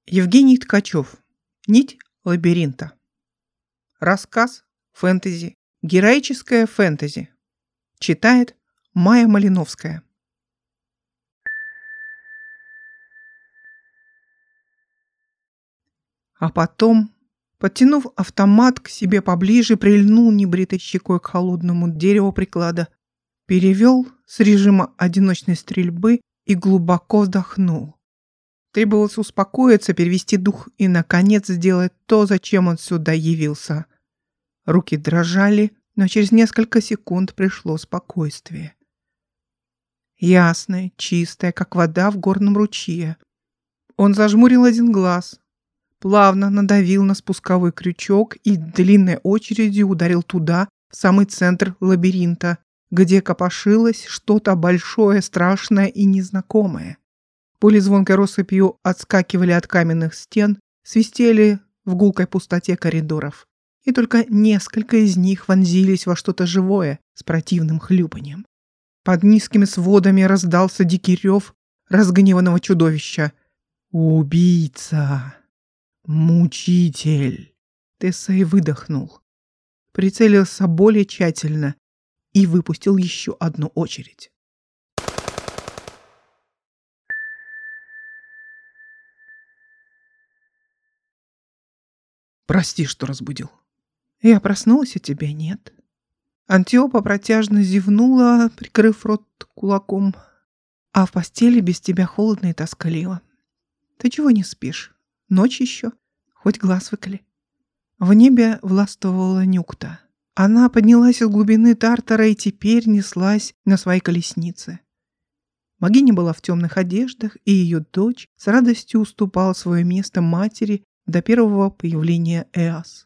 Евгений Ткачев. Нить лабиринта. Рассказ фэнтези. Героическое фэнтези. Читает Майя Малиновская. А потом, подтянув автомат к себе поближе, прильнул небритой щекой к холодному дереву приклада, перевел с режима одиночной стрельбы и глубоко вдохнул. Требовалось успокоиться, перевести дух и, наконец, сделать то, зачем он сюда явился. Руки дрожали, но через несколько секунд пришло спокойствие. Ясное, чистое, как вода в горном ручье. Он зажмурил один глаз, плавно надавил на спусковой крючок и длинной очередью ударил туда, в самый центр лабиринта, где копошилось что-то большое, страшное и незнакомое. Пули звонкой россыпью отскакивали от каменных стен, свистели в гулкой пустоте коридоров. И только несколько из них вонзились во что-то живое с противным хлюпаньем. Под низкими сводами раздался дикий рев разгневанного чудовища. «Убийца! Мучитель!» Тесей выдохнул, прицелился более тщательно и выпустил еще одну очередь. «Прости, что разбудил». «Я проснулась, а тебя нет». Антиопа протяжно зевнула, прикрыв рот кулаком. «А в постели без тебя холодно и тоскливо. Ты чего не спишь? Ночь еще? Хоть глаз выколи». В небе властвовала Нюкта. Она поднялась из глубины Тартара и теперь неслась на своей колеснице. Богиня была в темных одеждах, и ее дочь с радостью уступала свое место матери до первого появления Эос.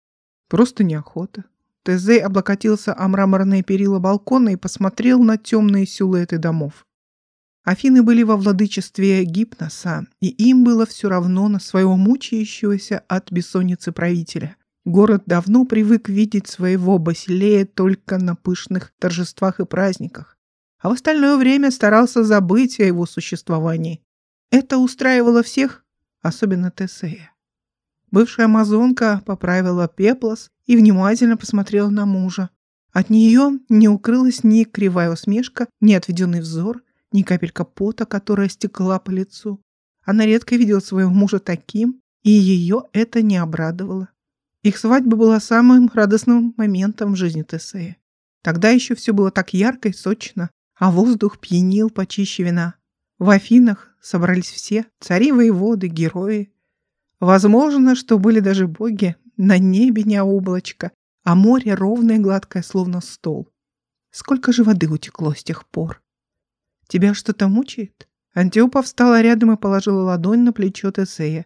Просто неохота. Тезей облокотился о мраморные перила балкона и посмотрел на темные силуэты домов. Афины были во владычестве Гипноса, и им было все равно на своего мучающегося от бессонницы правителя. Город давно привык видеть своего Басилея только на пышных торжествах и праздниках, а в остальное время старался забыть о его существовании. Это устраивало всех, особенно Тесея. Бывшая амазонка поправила пеплос и внимательно посмотрела на мужа. От нее не укрылась ни кривая усмешка, ни отведенный взор, ни капелька пота, которая стекла по лицу. Она редко видела своего мужа таким, и ее это не обрадовало. Их свадьба была самым радостным моментом в жизни Тесея. Тогда еще все было так ярко и сочно, а воздух пьянил почище вина. В Афинах собрались все – цари, воеводы, герои. Возможно, что были даже боги, на небе не облачко, а море ровное и гладкое, словно стол. Сколько же воды утекло с тех пор? Тебя что-то мучает? Антиопа встала рядом и положила ладонь на плечо Тесея.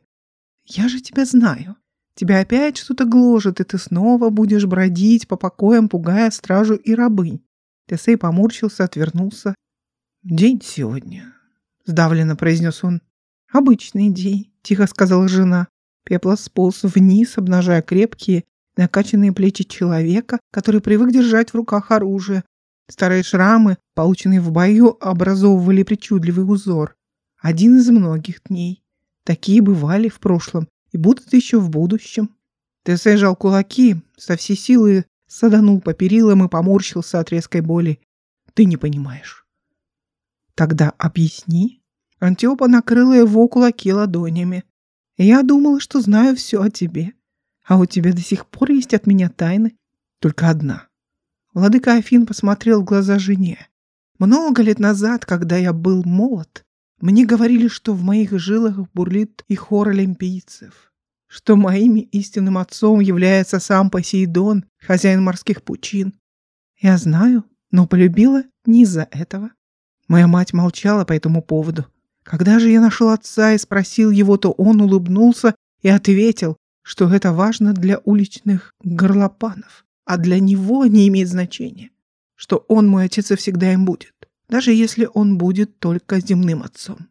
Я же тебя знаю. Тебя опять что-то гложет, и ты снова будешь бродить по покоям, пугая стражу и рабынь. Тесей поморщился, отвернулся. День сегодня, сдавленно произнес он. Обычный день, тихо сказала жена. Пеплос сполз вниз, обнажая крепкие, накачанные плечи человека, который привык держать в руках оружие. Старые шрамы, полученные в бою, образовывали причудливый узор. Один из многих дней. Такие бывали в прошлом и будут еще в будущем. Тесей сжал кулаки, со всей силы саданул по перилам и поморщился от резкой боли. Ты не понимаешь. Тогда объясни. Антиопа накрыла его кулаки ладонями. Я думала, что знаю все о тебе. А у тебя до сих пор есть от меня тайны. Только одна. Владыка Афин посмотрел в глаза жене. Много лет назад, когда я был молод, мне говорили, что в моих жилах бурлит и хор олимпийцев, что моим истинным отцом является сам Посейдон, хозяин морских пучин. Я знаю, но полюбила не из-за этого. Моя мать молчала по этому поводу. Когда же я нашел отца и спросил его, то он улыбнулся и ответил, что это важно для уличных горлопанов, а для него не имеет значения, что он мой отец и всегда им будет, даже если он будет только земным отцом.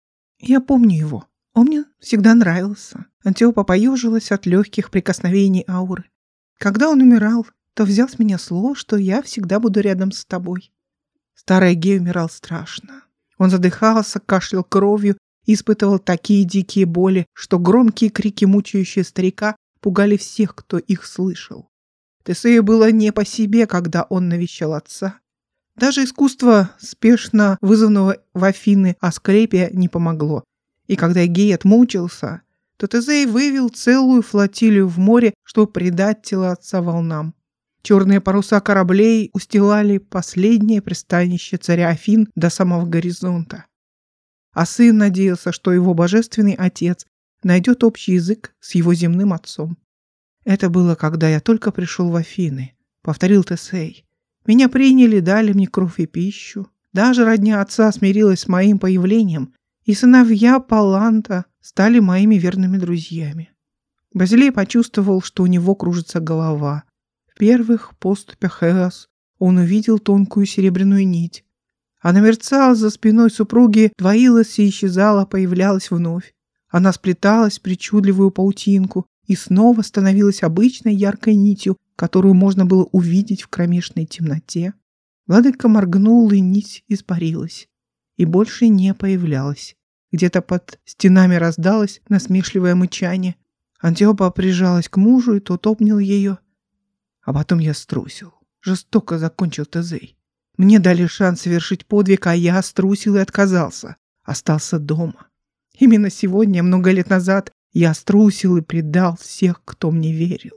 Я помню его. Он мне всегда нравился. Антиопа поежилась от легких прикосновений ауры. Когда он умирал, то взял с меня слово, что я всегда буду рядом с тобой. Старый Гей умирал страшно. Он задыхался, кашлял кровью испытывал такие дикие боли, что громкие крики, мучающие старика, пугали всех, кто их слышал. Тесею было не по себе, когда он навещал отца. Даже искусство спешно вызванного в Афины Асклепия не помогло. И когда Эгей отмучился, то Тезей вывел целую флотилию в море, чтобы предать тело отца волнам. Черные паруса кораблей устилали последнее пристанище царя Афин до самого горизонта. А сын надеялся, что его божественный отец найдет общий язык с его земным отцом. «Это было, когда я только пришел в Афины», — повторил Тесей. «Меня приняли, дали мне кровь и пищу. Даже родня отца смирилась с моим появлением, и сыновья Паланта стали моими верными друзьями». Базилей почувствовал, что у него кружится голова. В первых поступях Эос он увидел тонкую серебряную нить. Она мерцала за спиной супруги, двоилась и исчезала, появлялась вновь. Она сплеталась в причудливую паутинку и снова становилась обычной яркой нитью, которую можно было увидеть в кромешной темноте. Владыка моргнул, и нить испарилась, и больше не появлялась. Где-то под стенами раздалось насмешливое мычание. Антиопа прижалась к мужу, и тот обнял ее. А потом я струсил. Жестоко закончил Тезей. Мне дали шанс совершить подвиг, а я струсил и отказался. Остался дома. Именно сегодня, много лет назад, я струсил и предал всех, кто мне верил.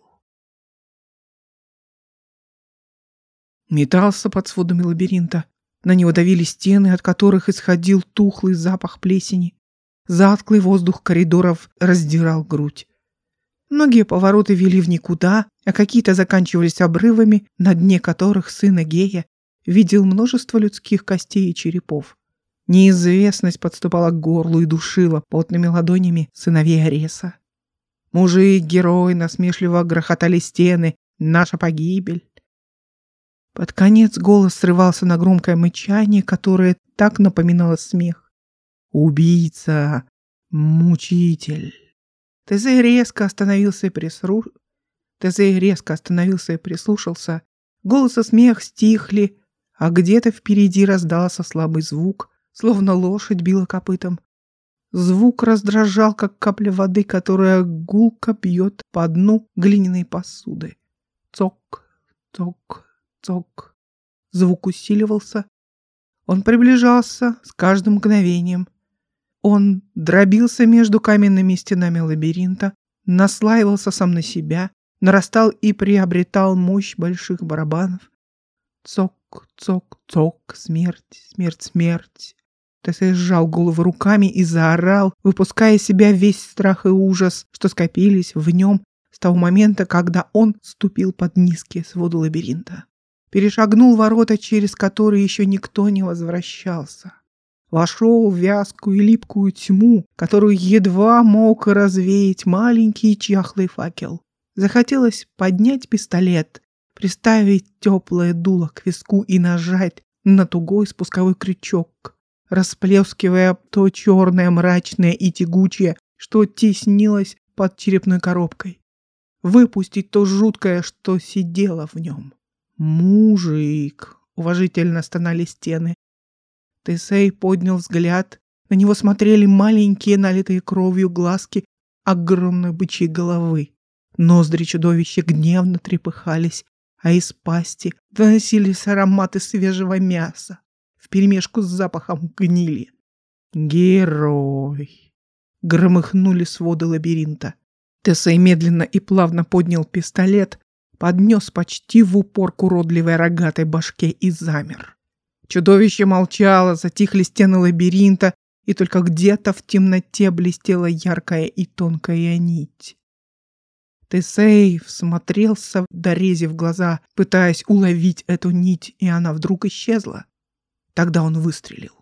Метался под сводами лабиринта. На него давили стены, от которых исходил тухлый запах плесени. Затхлый воздух коридоров раздирал грудь. Многие повороты вели в никуда, а какие-то заканчивались обрывами, на дне которых сын Эгея видел множество людских костей и черепов. Неизвестность подступала к горлу и душила потными ладонями сыновей Ареса. Мужик, герой, насмешливо грохотали стены. Наша погибель. Под конец голос срывался на громкое мычание, которое так напоминало смех. Убийца, мучитель. Тезей резко остановился и прислушался. Голос и смех стихли, а где-то впереди раздался слабый звук, словно лошадь била копытом. Звук раздражал, как капля воды, которая гулко бьет по дну глиняной посуды. Цок, цок, цок. Звук усиливался. Он приближался с каждым мгновением. Он дробился между каменными стенами лабиринта, наслаивался сам на себя, нарастал и приобретал мощь больших барабанов. Цок, цок, цок, смерть, смерть, смерть. Тесей сжал голову руками и заорал, выпуская из себя весь страх и ужас, что скопились в нем с того момента, когда он ступил под низкие своды лабиринта. Перешагнул ворота, через которые еще никто не возвращался. Вошел в вязкую и липкую тьму, которую едва мог развеять маленький чахлый факел. Захотелось поднять пистолет, приставить теплое дуло к виску и нажать на тугой спусковой крючок, расплескивая то черное, мрачное и тягучее, что теснилось под черепной коробкой. Выпустить то жуткое, что сидело в нем. «Мужик!» — уважительно стонали стены. Тесей поднял взгляд. На него смотрели маленькие, налитые кровью глазки огромной бычьей головы. Ноздри чудовища гневно трепыхались, а из пасти доносились ароматы свежего мяса вперемешку с запахом гнили. «Герой!» — громыхнули своды лабиринта. Тесей медленно и плавно поднял пистолет, поднес почти в упор к уродливой рогатой башке и замер. Чудовище молчало, затихли стены лабиринта, и только где-то в темноте блестела яркая и тонкая нить. Тесей всмотрелся дорезе в глаза, пытаясь уловить эту нить, и она вдруг исчезла. Тогда он выстрелил.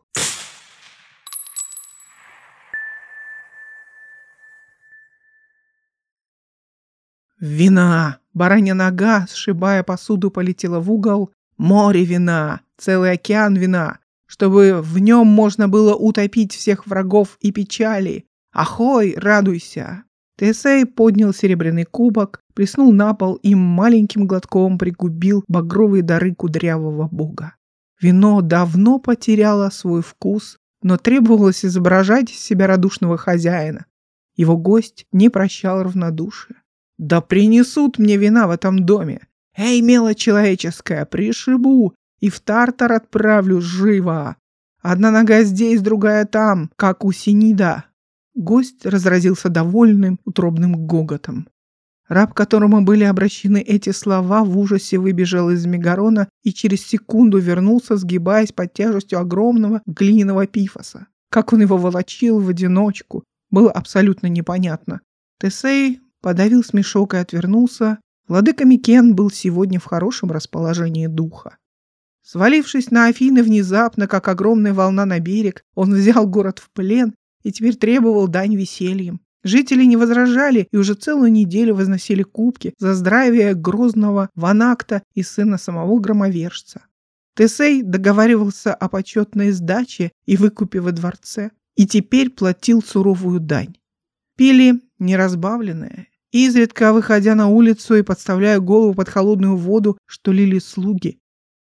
Вина! Баранья нога, сшибая посуду, полетела в угол. Море вина! Целый океан вина! Чтобы в нем можно было утопить всех врагов и печали. Ахой, радуйся! Тесей поднял серебряный кубок, плеснул на пол и маленьким глотком пригубил багровые дары кудрявого бога. Вино давно потеряло свой вкус, но требовалось изображать из себя радушного хозяина. Его гость не прощал равнодушия. «Да принесут мне вина в этом доме! Эй, мелочь человеческая, пришибу и в Тартар отправлю живо! Одна нога здесь, другая там, как у Синида!» Гость разразился довольным, утробным гоготом. Раб, к которому были обращены эти слова, в ужасе выбежал из Мегарона и через секунду вернулся, сгибаясь под тяжестью огромного глиняного пифоса. Как он его волочил в одиночку, было абсолютно непонятно. Тесей подавил смешок и отвернулся. Владыка Микен был сегодня в хорошем расположении духа. Свалившись на Афины внезапно, как огромная волна на берег, он взял город в плен и теперь требовал дань весельем. Жители не возражали и уже целую неделю возносили кубки за здравие грозного Ванакта и сына самого громовержца. Тесей договаривался о почетной сдаче и выкупе во дворце, и теперь платил суровую дань. Пили неразбавленное, изредка выходя на улицу и подставляя голову под холодную воду, что лили слуги.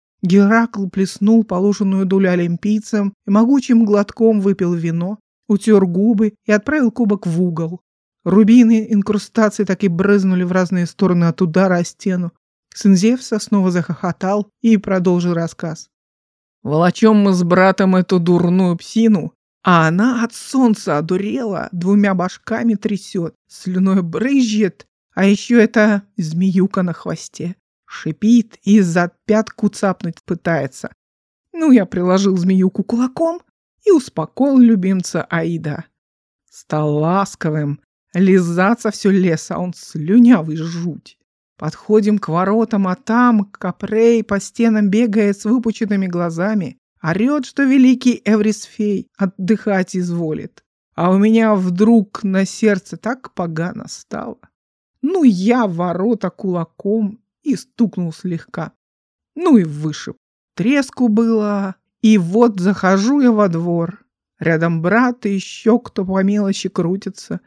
Геракл плеснул положенную долю олимпийцам и могучим глотком выпил вино, утер губы и отправил кубок в угол. Рубины инкрустации так и брызнули в разные стороны от удара о стену. Сын Зевса снова захохотал и продолжил рассказ. «Волочем мы с братом эту дурную псину, а она от солнца одурела, двумя башками трясет, слюной брызжет, а еще эта змеюка на хвосте. Шипит и за пятку цапнуть пытается. Ну, я приложил змеюку кулаком и успокоил любимца Аида. Стал ласковым, лизаться все лез, а он слюнявый жуть. Подходим к воротам, а там Капрей по стенам бегает с выпученными глазами, орет, что великий Эврисфей отдыхать изволит. А у меня вдруг на сердце так погано стало. Ну, я в ворота кулаком и стукнул слегка. Ну и вышиб. Треску было... И вот захожу я во двор. Рядом брат и еще кто по мелочи крутится.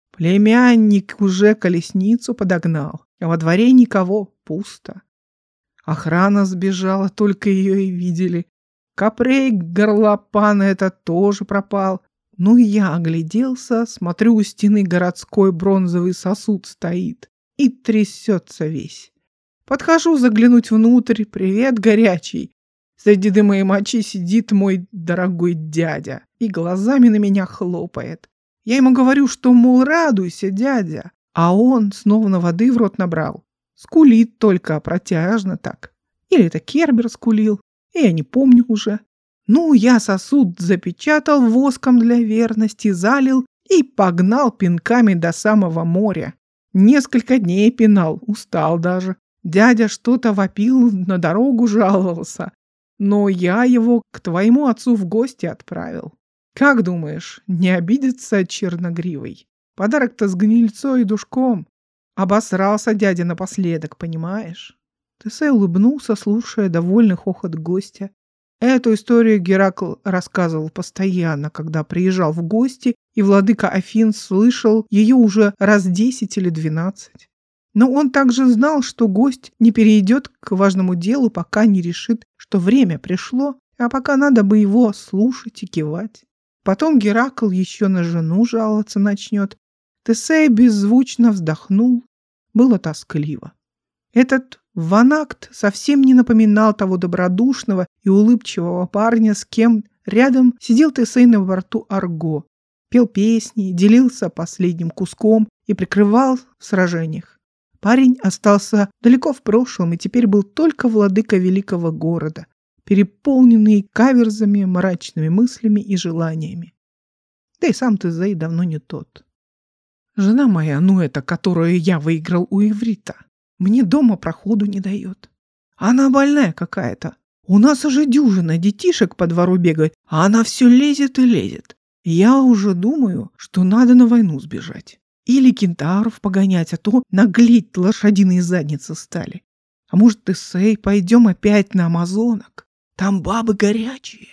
Племянник уже колесницу подогнал, а во дворе никого, пусто. Охрана сбежала, только ее и видели. Капрей горлопан это тоже пропал. Ну и я огляделся, смотрю, у стены городской бронзовый сосуд стоит и трясется весь. Подхожу заглянуть внутрь, привет, горячий. Среди дыма и мочи сидит мой дорогой дядя и глазами на меня хлопает. Я ему говорю, что, мол, радуйся, дядя, а он снова воды в рот набрал. Скулит только протяжно так. Или это Кербер скулил, я не помню уже. Ну, я сосуд запечатал воском для верности, залил и погнал пинками до самого моря. Несколько дней пинал, устал даже. Дядя что-то вопил, на дорогу жаловался. Но я его к твоему отцу в гости отправил. Как думаешь, не обидится черногривый? Подарок-то с гнильцой и душком. Обосрался дядя напоследок, понимаешь?» Тесей улыбнулся, слушая довольный хохот гостя. Эту историю Геракл рассказывал постоянно, когда приезжал в гости, и владыка Афин слышал ее уже раз 10 или 12. Но он также знал, что гость не перейдет к важному делу, пока не решит, что время пришло, а пока надо бы его слушать и кивать. Потом Геракл еще на жену жаловаться начнет. Тесей беззвучно вздохнул. Было тоскливо. Этот Ванакт совсем не напоминал того добродушного и улыбчивого парня, с кем рядом сидел Тесей на борту Арго, пел песни, делился последним куском и прикрывал в сражениях. Парень остался далеко в прошлом и теперь был только владыка великого города, переполненный каверзами, мрачными мыслями и желаниями. Да и сам Тесей давно не тот. Жена моя, ну эта, которую я выиграл у иврита, мне дома проходу не дает. Она больная какая-то. У нас уже дюжина детишек по двору бегает, а она все лезет и лезет. Я уже думаю, что надо на войну сбежать. Или кентавров погонять, а то наглеть лошадиные задницы стали. А может, Тесей, пойдем опять на амазонок? Там бабы горячие.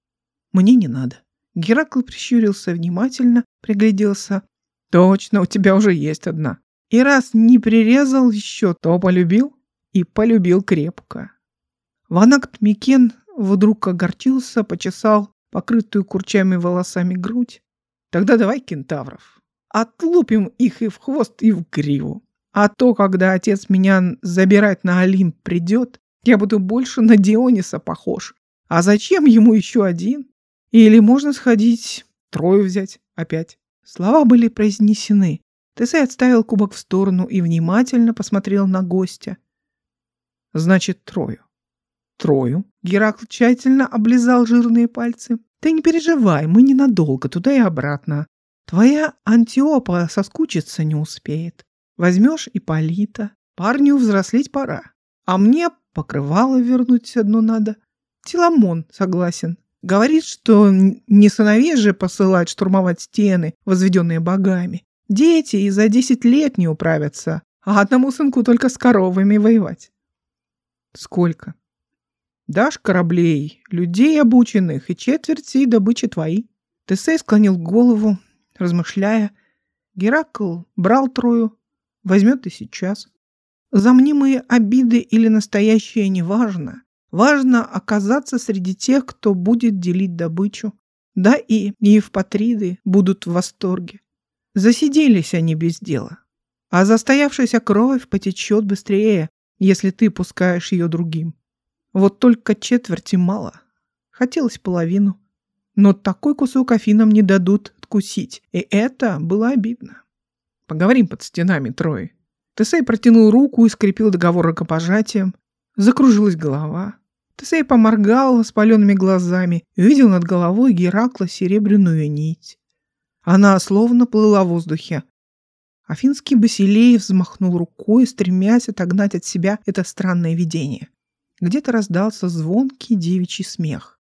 Мне не надо. Геракл прищурился внимательно, пригляделся. Точно, у тебя уже есть одна. И раз не прирезал еще, то полюбил? И полюбил крепко. Ванакт Микен вдруг огорчился, почесал покрытую курчавыми волосами грудь. Тогда давай кентавров. Отлупим их и в хвост, и в гриву. А то, когда отец меня забирать на Олимп придет, я буду больше на Диониса похож. А зачем ему еще один? Или можно сходить, Трою взять опять. Слова были произнесены. Тесей отставил кубок в сторону и внимательно посмотрел на гостя. Значит, Трою. Трою. Геракл тщательно облизал жирные пальцы. Ты не переживай, мы ненадолго, туда и обратно. Твоя Антиопа соскучиться не успеет. Возьмешь Ипполита. Парню взрослеть пора. А мне покрывало вернуть одно надо. Теламон согласен. Говорит, что не сыновей же посылать штурмовать стены, возведенные богами. Дети и за 10 лет не управятся, а одному сынку только с коровами воевать. Сколько? Дашь кораблей, людей обученных и четверть всей добычи твои. Тесей склонил голову, размышляя. Геракл брал Трою, возьмет и сейчас. За мнимые обиды или настоящее неважно. Важно оказаться среди тех, кто будет делить добычу. Да и евпатриды будут в восторге. Засиделись они без дела. А застоявшаяся кровь потечет быстрее, если ты пускаешь ее другим. Вот только четверти мало. Хотелось половину. Но такой кусок Афинам не дадут откусить. И это было обидно. Поговорим под стенами Трои. Тесей протянул руку и скрепил договор рукопожатием. Закружилась голова. Тесей поморгал воспаленными глазами и увидел над головой Геракла серебряную нить. Она словно плыла в воздухе. Афинский Басилей взмахнул рукой, стремясь отогнать от себя это странное видение. Где-то раздался звонкий девичий смех.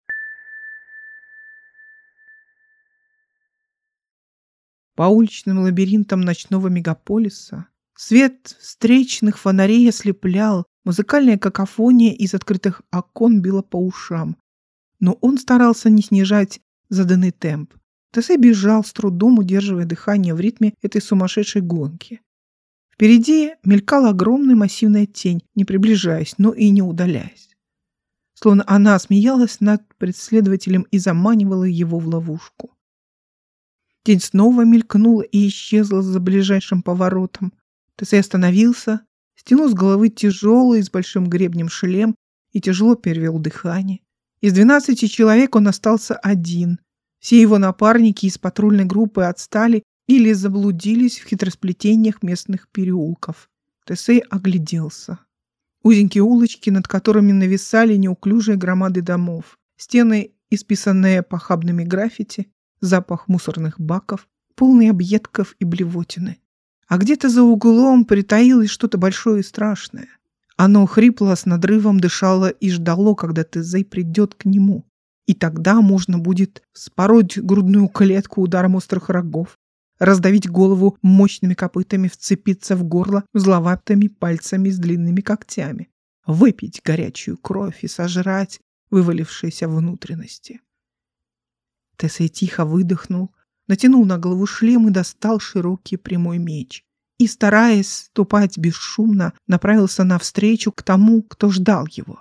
По уличным лабиринтам ночного мегаполиса свет встречных фонарей ослеплял, музыкальная какофония из открытых окон била по ушам. Но он старался не снижать заданный темп. Тесей бежал, с трудом удерживая дыхание в ритме этой сумасшедшей гонки. Впереди мелькала огромная массивная тень, не приближаясь, но и не удаляясь. Словно она смеялась над преследователем и заманивала его в ловушку. Тень снова мелькнула и исчезла за ближайшим поворотом. Тесей остановился, стянул с головы тяжелый с большим гребнем шлем и тяжело перевел дыхание. Из 12 человек он остался один. Все его напарники из патрульной группы отстали или заблудились в хитросплетениях местных переулков. Тесей огляделся. Узенькие улочки, над которыми нависали неуклюжие громады домов. Стены, исписанные похабными граффити, запах мусорных баков, полный объедков и блевотины. А где-то за углом притаилось что-то большое и страшное. Оно хрипло с надрывом дышало и ждало, когда Тесей придет к нему. И тогда можно будет вспороть грудную клетку ударом острых рогов, раздавить голову мощными копытами, вцепиться в горло зловатыми пальцами с длинными когтями, выпить горячую кровь и сожрать вывалившиеся внутренности. Тесей тихо выдохнул, натянул на голову шлем и достал широкий прямой меч. И, стараясь ступать бесшумно, направился навстречу к тому, кто ждал его.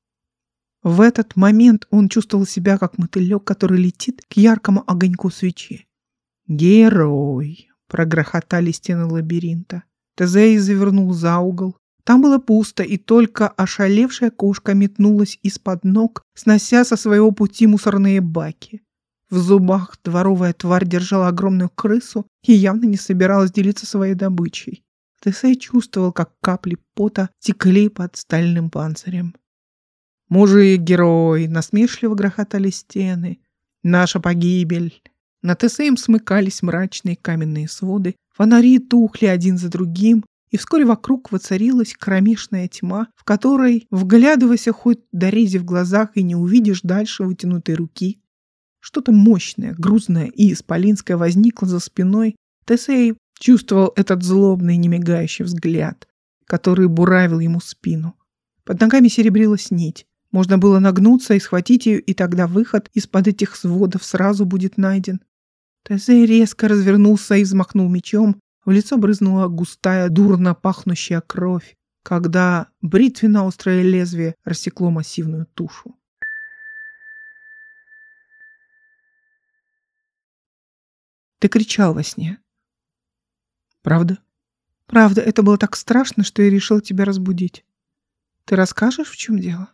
В этот момент он чувствовал себя, как мотылек, который летит к яркому огоньку свечи. «Герой!» — прогрохотали стены лабиринта. Тесей завернул за угол. Там было пусто, и только ошалевшая кошка метнулась из-под ног, снося со своего пути мусорные баки. В зубах дворовая тварь держала огромную крысу и явно не собиралась делиться своей добычей. Тесей чувствовал, как капли пота текли под стальным панцирем. «Мужик-герой!» — насмешливо грохотали стены. «Наша погибель!» Над Тесеем смыкались мрачные каменные своды, фонари тухли один за другим, и вскоре вокруг воцарилась кромешная тьма, в которой, вглядывайся хоть до рези в глазах, и не увидишь дальше вытянутой руки. Что-то мощное, грузное и исполинское возникло за спиной. Тесей чувствовал этот злобный, немигающий взгляд, который буравил ему спину. Под ногами серебрилась нить. Можно было нагнуться и схватить ее, и тогда выход из-под этих сводов сразу будет найден. Тесей резко развернулся и взмахнул мечом. В лицо брызнула густая, дурно пахнущая кровь, когда бритвенно-острое лезвие рассекло массивную тушу. Ты кричал во сне. Правда? Правда, это было так страшно, что я решил тебя разбудить. Ты расскажешь, в чем дело?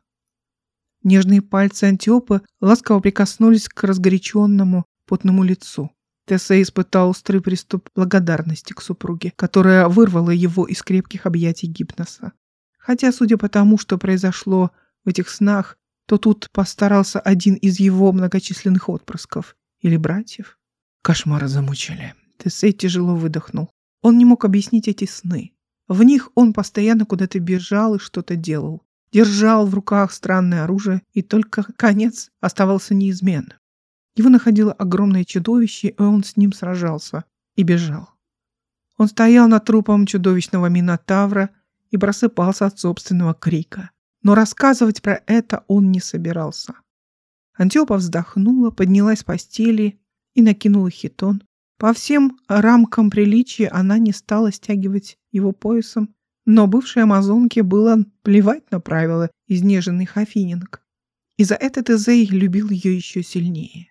Нежные пальцы Антиопы ласково прикоснулись к разгоряченному, потному лицу. Тесей испытал острый приступ благодарности к супруге, которая вырвала его из крепких объятий Гипноса. Хотя, судя по тому, что произошло в этих снах, то тут постарался один из его многочисленных отпрысков или братьев. Кошмары замучили. Тесей тяжело выдохнул. Он не мог объяснить эти сны. В них он постоянно куда-то бежал и что-то делал. Держал в руках странное оружие, и только конец оставался неизменным. Его находило огромное чудовище, и он с ним сражался и бежал. Он стоял над трупом чудовищного Минотавра и просыпался от собственного крика. Но рассказывать про это он не собирался. Антиопа вздохнула, поднялась с постели и накинула хитон. По всем рамкам приличия она не стала стягивать его поясом, но бывшей амазонке было плевать на правила изнеженных афининок. И за это Тезей любил ее еще сильнее.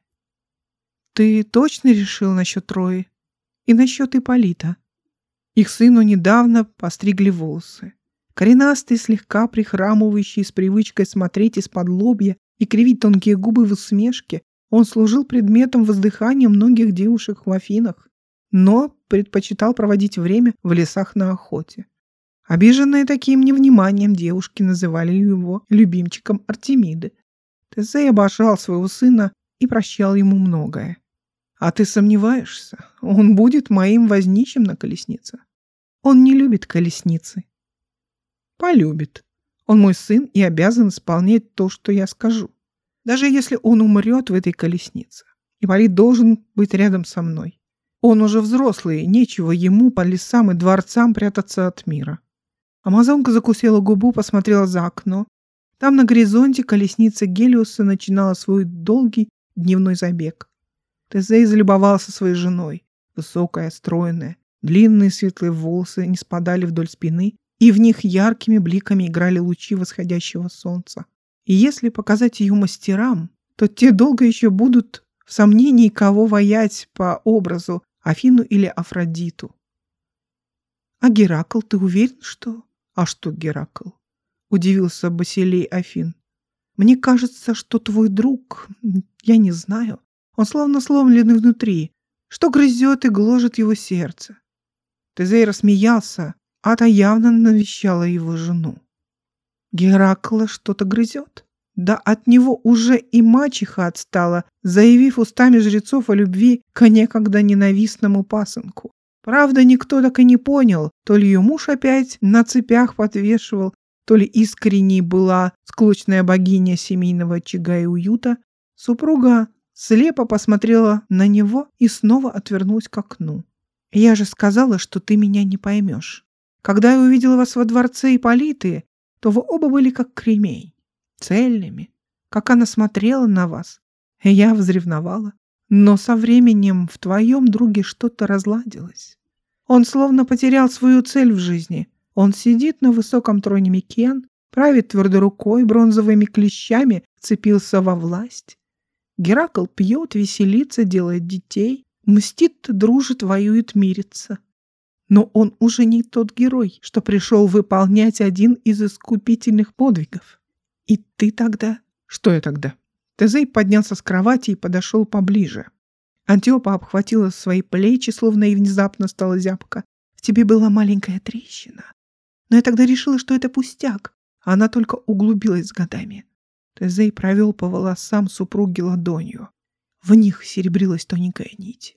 «Ты точно решил насчет Трои? И насчет Ипполита?» Их сыну недавно постригли волосы. Коренастый, слегка прихрамывающий, с привычкой смотреть из-под лобья и кривить тонкие губы в усмешке, он служил предметом воздыхания многих девушек в Афинах, но предпочитал проводить время в лесах на охоте. Обиженные таким невниманием, девушки называли его любимчиком Артемиды. Тезей обожал своего сына и прощал ему многое. «А ты сомневаешься? Он будет моим возничим на колеснице?» «Он не любит колесницы». «Полюбит. Он мой сын и обязан исполнять то, что я скажу. Даже если он умрет в этой колеснице. Ипполит должен быть рядом со мной. Он уже взрослый, нечего ему по лесам и дворцам прятаться от мира». Амазонка закусила губу, посмотрела за окно. Там на горизонте колесница Гелиоса начинала свой долгий дневной забег. Тезей залюбовался своей женой. Высокая, стройная, длинные светлые волосы не спадали вдоль спины, и в них яркими бликами играли лучи восходящего солнца. И если показать ее мастерам, то те долго еще будут в сомнении, кого воять по образу, Афину или Афродиту. «А Геракл, ты уверен, что...» «А что Геракл?» — удивился Басилей Афин. «Мне кажется, что твой друг, я не знаю, он словно сломленный внутри, что грызет и гложет его сердце». Тезей рассмеялся, а та явно навещала его жену. «Геракла что-то грызет? Да от него уже и мачеха отстала, заявив устами жрецов о любви к некогда ненавистному пасынку. Правда, никто так и не понял, то ли ее муж опять на цепях подвешивал, то ли искренней была склочная богиня семейного очага и уюта. Супруга слепо посмотрела на него и снова отвернулась к окну. «Я же сказала, что ты меня не поймешь. Когда я увидела вас во дворце Ипполиты, то вы оба были как кремень, цельными. Как она смотрела на вас, я взревновала. Но со временем в твоем друге что-то разладилось. Он словно потерял свою цель в жизни. Он сидит на высоком троне Микен, правит твердой рукой, бронзовыми клещами вцепился во власть. Геракл пьет, веселится, делает детей, мстит, дружит, воюет, мирится. Но он уже не тот герой, что пришел выполнять один из искупительных подвигов. И ты тогда... Что я тогда? Тезей поднялся с кровати и подошел поближе. Антиопа обхватила свои плечи, словно и внезапно стала зябко. В тебе была маленькая трещина. Но я тогда решила, что это пустяк. А она только углубилась с годами. Тезей провел по волосам супруги ладонью. В них серебрилась тоненькая нить.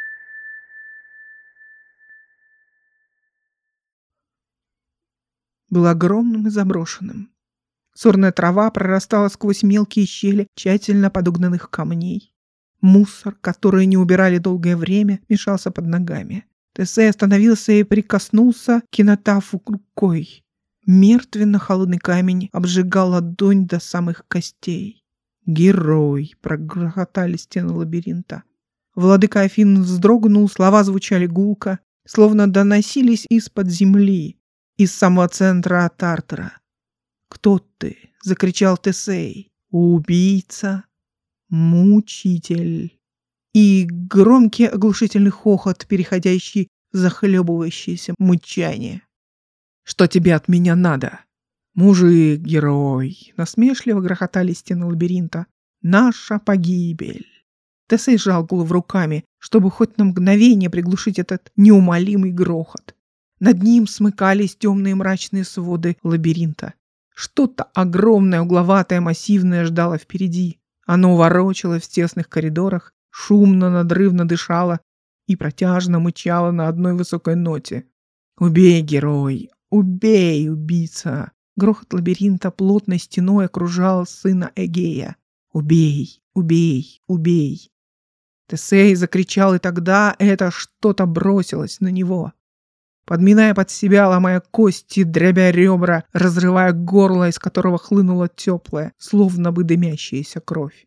Был огромным и заброшенным. Сорная трава прорастала сквозь мелкие щели тщательно подогнанных камней. Мусор, который не убирали долгое время, мешался под ногами. Тесей остановился и прикоснулся к кинотафу рукой. Мертвенно-холодный камень обжигал ладонь до самых костей. «Герой!» — прогрохотали стены лабиринта. Владыка Афин вздрогнул, слова звучали гулко, словно доносились из-под земли, из самого центра Тартара. «Кто ты?» — закричал Тесей. «Убийца, мучитель, и громкий оглушительный хохот, переходящий в захлебывающееся мычание. «Что тебе от меня надо? Мужик, герой!» Насмешливо грохотали стены лабиринта. «Наша погибель!» Тесей сжал голову руками, чтобы хоть на мгновение приглушить этот неумолимый грохот. Над ним смыкались темные мрачные своды лабиринта. Что-то огромное, угловатое, массивное ждало впереди. Оно ворочалось в тесных коридорах, шумно, надрывно дышало и протяжно мычало на одной высокой ноте. «Убей, герой! Убей, убийца!» Грохот лабиринта плотной стеной окружал сына Эгея. «Убей! Убей! Убей!» Тесей закричал, и тогда это что-то бросилось на него. Подминая под себя, ломая кости, дробя ребра, разрывая горло, из которого хлынула теплая, словно бы дымящаяся кровь.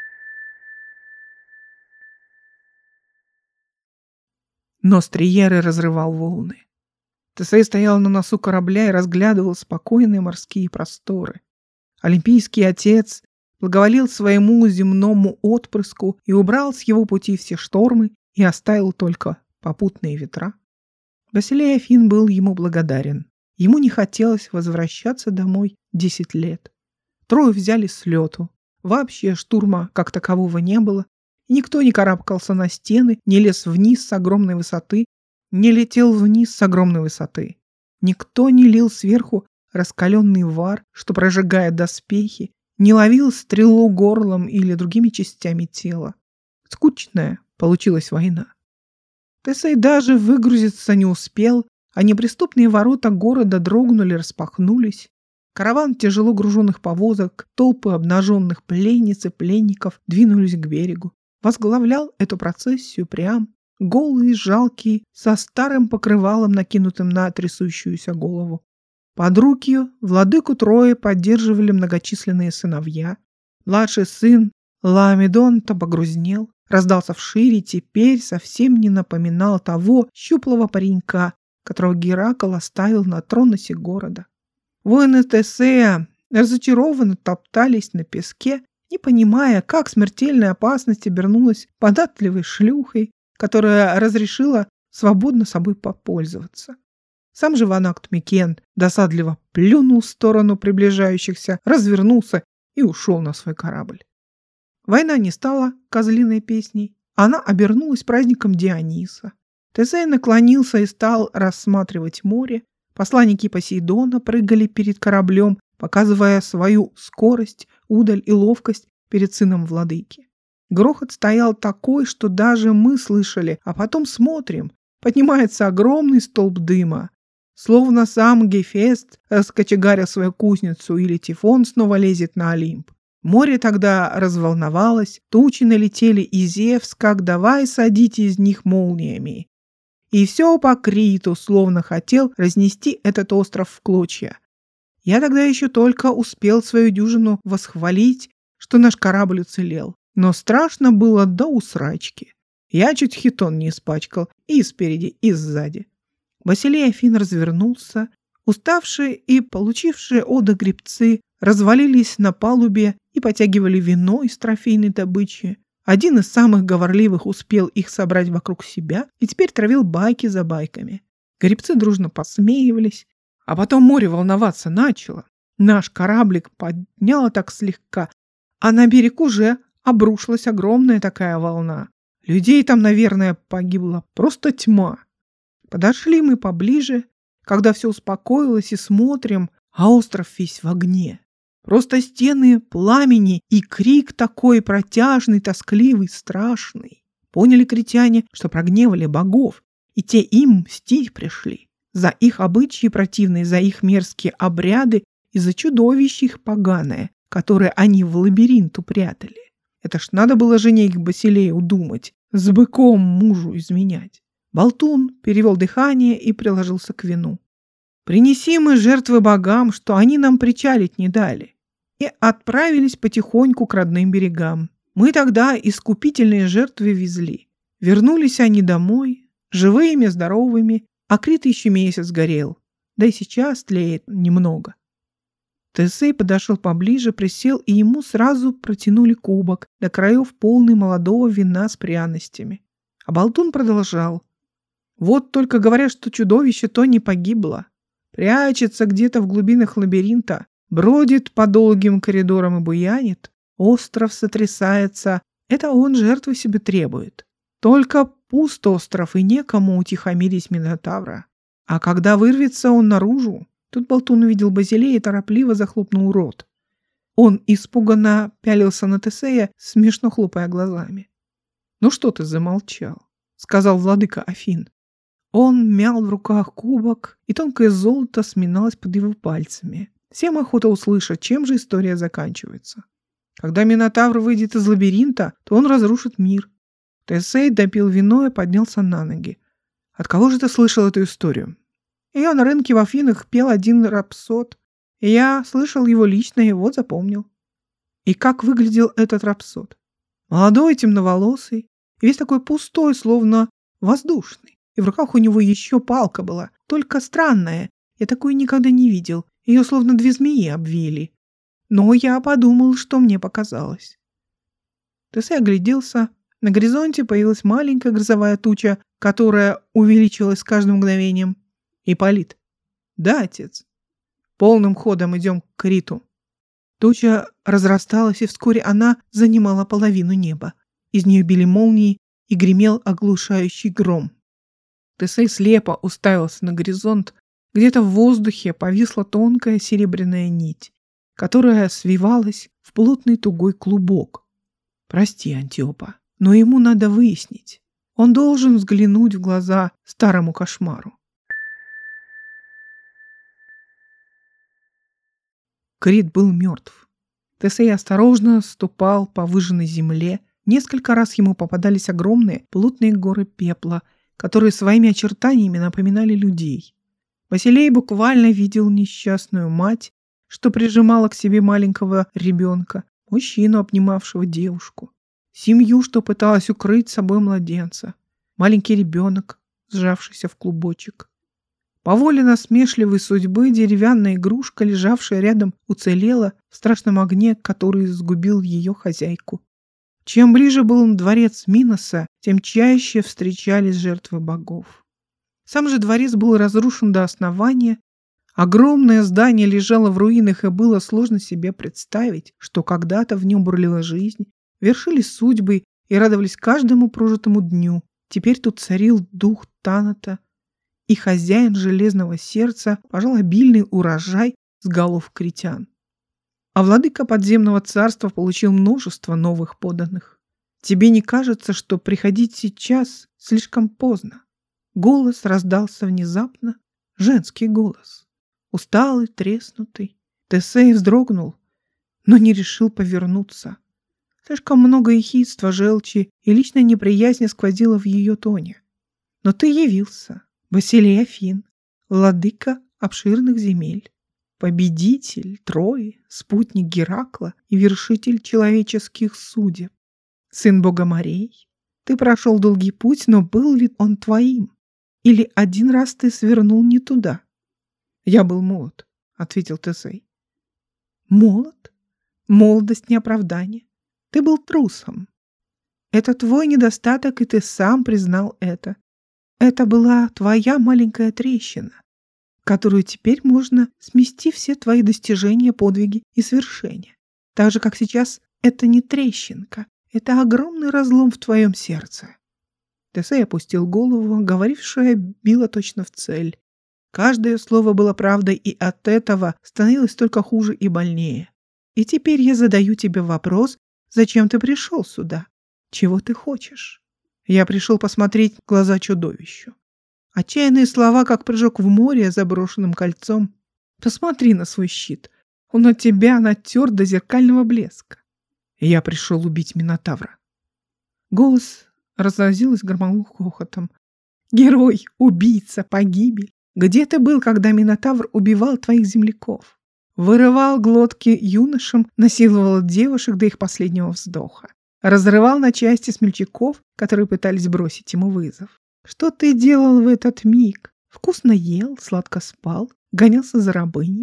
Нос Триеры разрывал волны. Тесей стоял на носу корабля и разглядывал спокойные морские просторы. Олимпийский отец благоволил своему земному отпрыску и убрал с его пути все штормы и оставил только попутные ветра. Басилей Афин был ему благодарен. Ему не хотелось возвращаться домой 10 лет. Трою взяли с лету. Вообще штурма как такового не было. И никто не карабкался на стены, не лез вниз с огромной высоты, не летел вниз с огромной высоты. Никто не лил сверху раскаленный вар, что прожигает доспехи, не ловил стрелу горлом или другими частями тела. Скучная получилась война. Тесей даже выгрузиться не успел, а неприступные ворота города дрогнули, распахнулись. Караван тяжело груженных повозок, толпы обнаженных пленниц и пленников двинулись к берегу. Возглавлял эту процессию Приам, голый, жалкий, со старым покрывалом, накинутым на трясущуюся голову. Под руки владыку Трои поддерживали многочисленные сыновья. Младший сын Лаомедонта погрузнел, раздался вширь и теперь совсем не напоминал того щуплого паренька, которого Геракл оставил на троносе города. Воины Тесея разочарованно топтались на песке, не понимая, как смертельная опасность обернулась податливой шлюхой, которая разрешила свободно собой попользоваться. Сам же Ванакт Микен досадливо плюнул в сторону приближающихся, развернулся и ушел на свой корабль. Война не стала козлиной песней, она обернулась праздником Диониса. Тесей наклонился и стал рассматривать море. Посланники Посейдона прыгали перед кораблем, показывая свою скорость, удаль и ловкость перед сыном владыки. Грохот стоял такой, что даже мы слышали, а потом смотрим. Поднимается огромный столб дыма. Словно сам Гефест раскочегарил свою кузницу, или Тифон снова лезет на Олимп. Море тогда разволновалось, тучи налетели, и Зевс, как давай садить из них молниями. И все по Криту, словно хотел разнести этот остров в клочья. Я тогда еще только успел свою дюжину восхвалить, что наш корабль уцелел. Но страшно было до усрачки. Я чуть хитон не испачкал и спереди, и сзади. Басилей Афин развернулся. Уставшие и получившие оды гребцы развалились на палубе и потягивали вино из трофейной добычи. Один из самых говорливых успел их собрать вокруг себя и теперь травил байки за байками. Гребцы дружно посмеивались, а потом море волноваться начало. Наш кораблик подняло так слегка, а на берег уже обрушилась огромная такая волна. Людей там, наверное, погибло просто тьма. Подошли мы поближе, когда все успокоилось, и смотрим, а остров весь в огне. Просто стены пламени и крик такой протяжный, тоскливый, страшный. Поняли критяне, что прогневали богов, и те им мстить пришли. За их обычаи противные, за их мерзкие обряды и за чудовище их поганое, которое они в лабиринт упрятали. Это ж надо было жене к Басилею думать, с быком мужу изменять. Болтун перевел дыхание и приложился к вину. Принеси мы жертвы богам, что они нам причалить не дали. И отправились потихоньку к родным берегам. Мы тогда искупительные жертвы везли. Вернулись они домой, живыми, здоровыми, а Крит еще месяц горел. Да и сейчас тлеет немного. Тесей подошел поближе, присел, и ему сразу протянули кубок, до краев полный молодого вина с пряностями. А болтун продолжал. Вот только говорят, что чудовище то не погибло. Прячется где-то в глубинах лабиринта, бродит по долгим коридорам и буянит. Остров сотрясается. Это он жертвы себе требует. Только пуст остров, и некому утихомирить Минотавра. А когда вырвется он наружу, тут болтун увидел Базилея и торопливо захлопнул рот. Он испуганно пялился на Тесея, смешно хлопая глазами. «Ну что ты замолчал?» — сказал владыка Афин. Он мял в руках кубок, и тонкое золото сминалось под его пальцами. Всем охота услышать, чем же история заканчивается. Когда Минотавр выйдет из лабиринта, то он разрушит мир. Тесей допил вино и поднялся на ноги. От кого же ты слышал эту историю? Ее на рынке в Афинах пел один рапсод. И я слышал его лично и вот запомнил. И как выглядел этот рапсод? Молодой, темноволосый, и весь такой пустой, словно воздушный. И в руках у него еще палка была, только странная. Я такую никогда не видел. Ее словно две змеи обвили. Но я подумал, что мне показалось. Тесей огляделся. На горизонте появилась маленькая грозовая туча, которая увеличилась с каждым мгновением. Ипполит. Да, отец. Полным ходом идем к Криту. Туча разрасталась, и вскоре она занимала половину неба. Из нее били молнии, и гремел оглушающий гром. Тесей слепо уставился на горизонт. Где-то в воздухе повисла тонкая серебряная нить, которая свивалась в плотный тугой клубок. Прости, Антиопа, но ему надо выяснить. Он должен взглянуть в глаза старому кошмару. Крит был мертв. Тесей осторожно ступал по выжженной земле. Несколько раз ему попадались огромные плотные горы пепла, которые своими очертаниями напоминали людей. Василий буквально видел несчастную мать, что прижимала к себе маленького ребенка, мужчину, обнимавшего девушку, семью, что пыталась укрыть собой младенца, маленький ребенок, сжавшийся в клубочек. По воле насмешливой судьбы деревянная игрушка, лежавшая рядом, уцелела в страшном огне, который сгубил ее хозяйку. Чем ближе был дворец Миноса, тем чаще встречались жертвы богов. Сам же дворец был разрушен до основания. Огромное здание лежало в руинах, и было сложно себе представить, что когда-то в нем бурлила жизнь, вершились судьбы и радовались каждому прожитому дню. Теперь тут царил дух Таната, и хозяин железного сердца пожал обильный урожай с голов критян. А владыка подземного царства получил множество новых подданных. Тебе не кажется, что приходить сейчас слишком поздно? Голос раздался внезапно, женский голос, усталый, треснутый. Тесей вздрогнул, но не решил повернуться. Слишком много ехидства, желчи и личной неприязни сквозило в ее тоне. Но ты явился, Василий Афин, владыка обширных земель, победитель Трои, спутник Геракла и вершитель человеческих судеб, сын бога морей. Ты прошел долгий путь, но был ли он твоим? Или один раз ты свернул не туда? Я был молод, ответил Тесей. Молод? Молодость не оправдание. Ты был трусом. Это твой недостаток, и ты сам признал это. Это была твоя маленькая трещина, в которую теперь можно смести все твои достижения, подвиги и свершения. Так же, как сейчас, это не трещинка, это огромный разлом в твоем сердце. Тесей опустил голову, говорившая била точно в цель. Каждое слово было правдой, и от этого становилось только хуже и больнее. И теперь я задаю тебе вопрос, зачем ты пришел сюда? Чего ты хочешь? Я пришел посмотреть в глаза чудовищу. Отчаянные слова, как прыжок в море заброшенным кольцом. Посмотри на свой щит. Он от тебя натер до зеркального блеска. Я пришел убить Минотавра. Голос разразилась громовым хохотом. Герой, убийца, погибель. Где ты был, когда Минотавр убивал твоих земляков? Вырывал глотки юношам, насиловал девушек до их последнего вздоха. Разрывал на части смельчаков, которые пытались бросить ему вызов. Что ты делал в этот миг? Вкусно ел, сладко спал, гонялся за рабынями,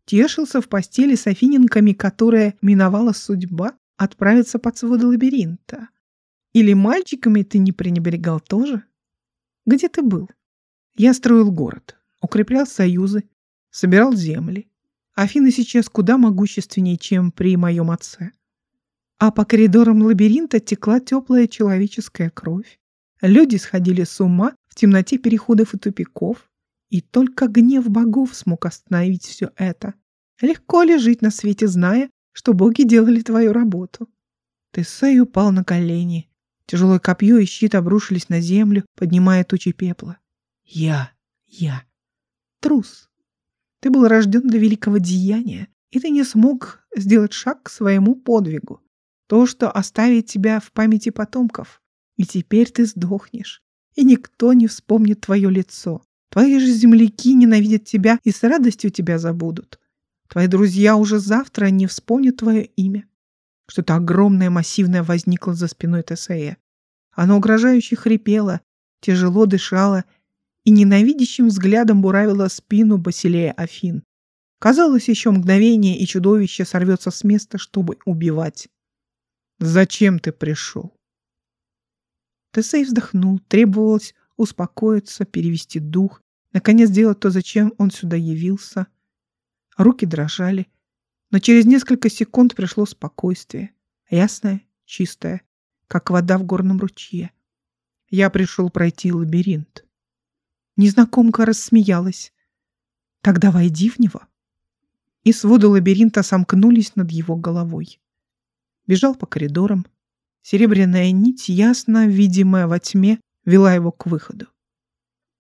Тешился в постели с афиненками, которая миновала судьба отправиться под своды лабиринта? Или мальчиками ты не пренебрегал тоже? Где ты был? Я строил город, укреплял союзы, собирал земли. Афины сейчас куда могущественнее, чем при моем отце. А по коридорам лабиринта текла теплая человеческая кровь. Люди сходили с ума в темноте переходов и тупиков. И только гнев богов смог остановить все это. Легко ли жить на свете, зная, что боги делали твою работу? Тесей упал на колени. Тяжелое копье и щит обрушились на землю, поднимая тучи пепла. Я. Трус. Ты был рожден для великого деяния, и ты не смог сделать шаг к своему подвигу. То, что оставит тебя в памяти потомков. И теперь ты сдохнешь, и никто не вспомнит твое лицо. Твои же земляки ненавидят тебя и с радостью тебя забудут. Твои друзья уже завтра не вспомнят твое имя. Что-то огромное, массивное возникло за спиной Тесея. Оно угрожающе хрипело, тяжело дышало и ненавидящим взглядом буравило спину Басилея Афин. Казалось, еще мгновение, и чудовище сорвется с места, чтобы убивать. «Зачем ты пришел?» Тесей вздохнул, требовалось успокоиться, перевести дух, наконец сделать то, зачем он сюда явился. Руки дрожали, но через несколько секунд пришло спокойствие, ясное, чистое, как вода в горном ручье. Я пришел пройти лабиринт. Незнакомка рассмеялась. Тогда войди в него. И своды лабиринта сомкнулись над его головой. Бежал по коридорам. Серебряная нить, ясно видимая во тьме, вела его к выходу.